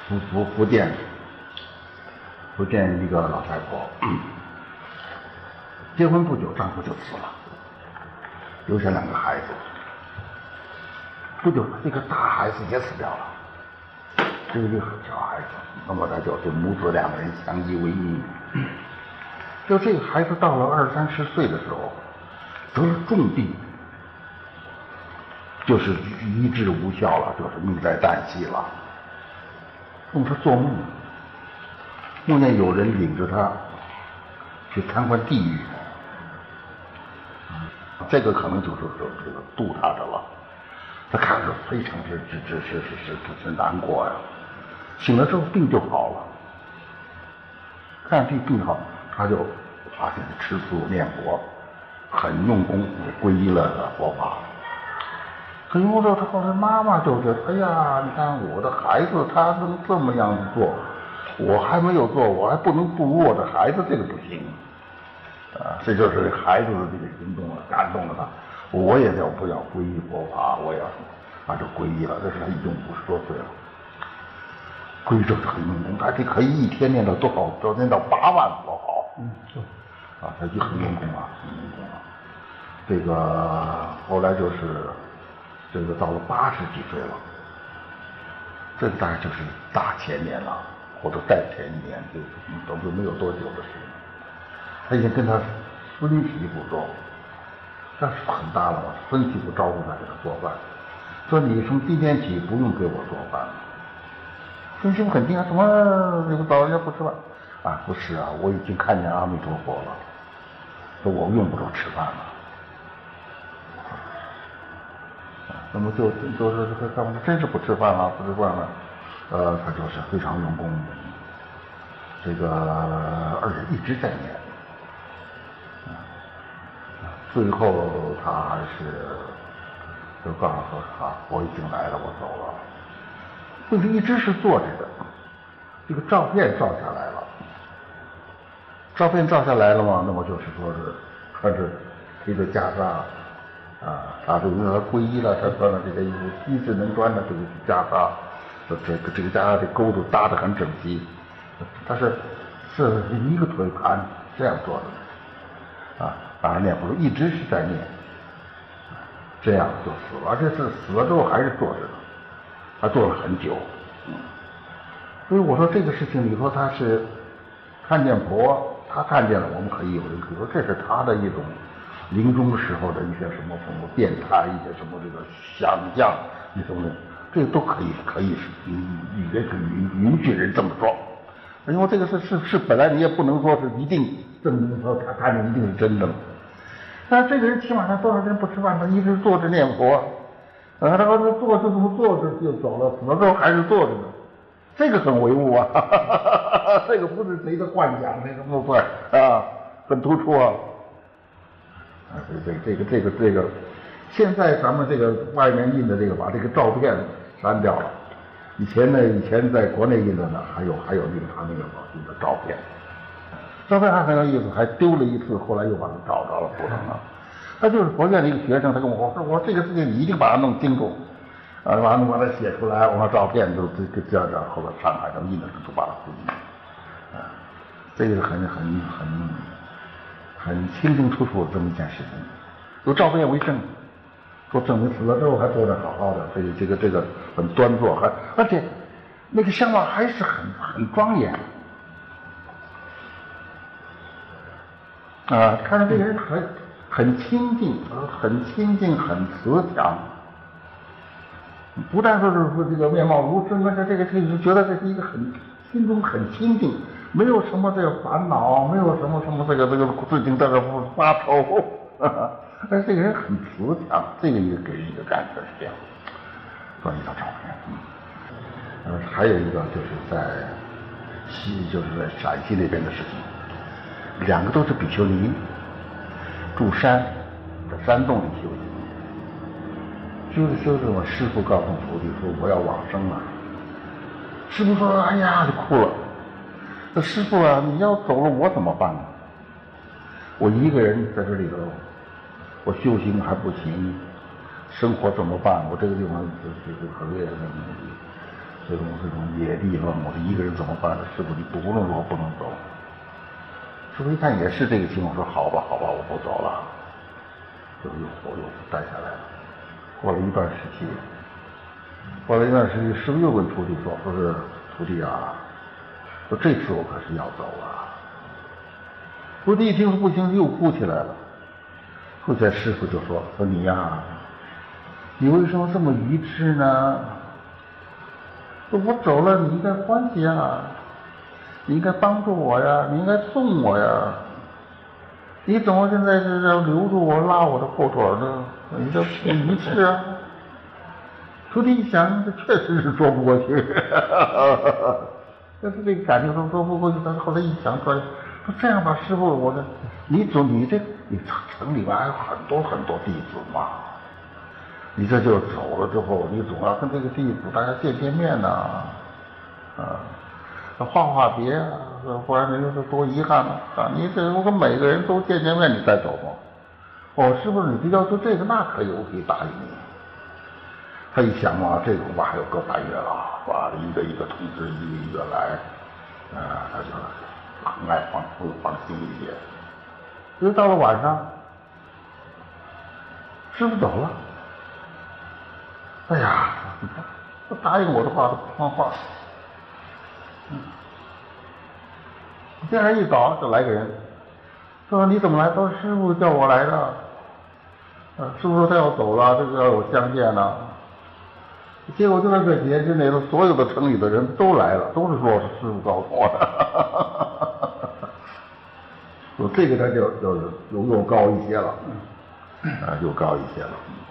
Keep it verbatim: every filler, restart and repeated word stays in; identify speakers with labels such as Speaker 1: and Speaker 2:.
Speaker 1: 福福福建，福建一个老太婆，结婚不久，丈夫就死了，留下两个孩子。不久，这个大孩子也死掉了，这个小孩子，那么他就这母子两个人相依为命。就这个孩子到了二三十岁的时候，得了重病，就是医治无效了，就是命在旦夕了。那么他做梦，梦见有人领着他去参观地狱，这个可能就是这个渡他的了。他看着非常是是是是是是是难过呀。醒了之后病就好了，看这病好，他就发现吃素念佛，很用功，皈依了佛法。可用之后，他后来妈妈就觉得，哎呀，你看我的孩子他能这么样子做，我还没有做，我还不能不如我的孩子，这个不行。啊，这就是孩子的这个行动了，感动了他。我也要不要皈依佛法，我也要，他就皈依了。这是他已经五十多岁了，皈依之后很用功，他这可以一天念到多少？多念到八万佛号。嗯，是。啊，他就很用功啊，很用功啊。这个后来就是，这个到了八十几岁了，这个大概就是大前年了，或者再前一年，这都都没有多久的事情。他已经跟他孙媳妇说。但是很大了，孙媳妇招呼他给他做饭，说你从今天起不用给我做饭了。孙媳妇很惊讶，怎么这个老人家不吃饭？啊，不是啊，我已经看见阿弥陀佛了，说我用不着吃饭了。啊，那么就就是这个丈夫真是不吃饭了，不吃饭了，呃，他就是非常用功，这个而且一直在念。最后他还是就告诉说啊，我已经来了，我走了。为什么一直是坐着的？这个照片照下来了，照片照下来了嘛？那么就是说是穿着披着袈裟啊，他这个皈依了，他穿了这个衣服，一直能穿的这个袈裟，这个这个袈裟的钩子搭得很整齐，他是是一个腿盘这样做的啊。啊，念佛一直是在念，这样就死了，而且是死了之后还是坐着的，他坐了很久。嗯，所以我说这个事情里头，他是看见佛，他看见了，我们可以有人可以说这是他的一种临终时候的一些什么什么变态，一些什么这个想象，一种的，这个都可以可以是允人允允许人这么说。因为这个是是是本来你也不能说是一定证明说他看见一定是真的，但是这个人起码他多少天不吃饭，他一直坐着念佛，啊，他说他坐就这么坐着就走了，死了之后还是坐着呢，这个很唯物啊，哈哈哈哈，这个不是谁的幻想，这个不算啊，很突出啊，啊，这这这个这个这个，现在咱们这个外面印的这个把这个照片删掉了。以前呢，以前在国内印的呢，还有还有那个他那个印的照片，照片还很有意思，还丢了一次，后来又把它找着了，补上了。他就是佛院的一个学生，他跟我说，我说这个事情你一定把它弄清楚，啊，完了把它写出来，我把照片都这这这样，后来上海上印的都把它复印，啊，这个很很很很清清楚楚的这么一件事情，有照片为证。说证明死了之后还坐着好好的，这个这个这个很端坐，还而且那个相貌还是很很庄严啊，看着这个人很很清净，很清净，很慈祥，不但说是说这个面貌如真，而且这个这个觉得这是一个很心中很清净，没有什么这个烦恼，没有什么什么这个这个事情在这发愁。呵呵，而这个人很慈祥，这个也给人一个感觉是这样。说一张照片，嗯，呃，还有一个就是在西，就是在陕西那边的事情，两个都是比丘尼，住山，在山洞里修行。修着修着，我师父告诉徒弟说我要往生了。师父说，哎呀，就哭了。那师父啊，你要走了，我怎么办呢？我一个人在这里头，我修行还不行，生活怎么办？我这个地方就是很累的问题。 这种这种野地问我说一个人怎么办？师傅你不无论如何不能走。师傅一看也是这个情况，说好吧好吧，我不走了，就又我又带下来了。过了一段时期，过了一段时期，师傅又跟徒弟说，说是徒弟啊，说这次我可是要走了。徒弟一听说不行，又哭起来了。后来师傅就说：“说你呀，你为什么这么愚痴呢？说我走了，你应该欢喜啊，你应该帮助我呀，你应该送我呀。你怎么现在是要留住我，拉我的后腿呢？你这愚痴啊！”徒弟一想，这确实是说不过去，但是这个感情都说不过去。但是后来一想出来，说这样吧，师傅，我这你走，你这你城里边还有很多很多弟子嘛，你这就走了之后，你总要跟这个弟子大家见见面呐，啊，话话别啊，不然人家说多遗憾了啊！你这我跟每个人都见见面，你再走吗？哦，师傅，你要说这个，那可以，我可以答应你。他一想啊，这恐怕还有个半月了，哇，一个一个通知，一个一个来，啊，他就很爱放放心一些。直到到了晚上，师傅走了。哎呀，你看，他答应我的话都不放话。嗯。第二天一早就来个人，说你怎么来？说师傅叫我来的。呃，师傅说他要走了，这个要我相见呢。结果就在这节之内，所有的城里的人都来了，都是说是师傅告诉我的。说这个他就就又又高一些了，啊，又高一些了。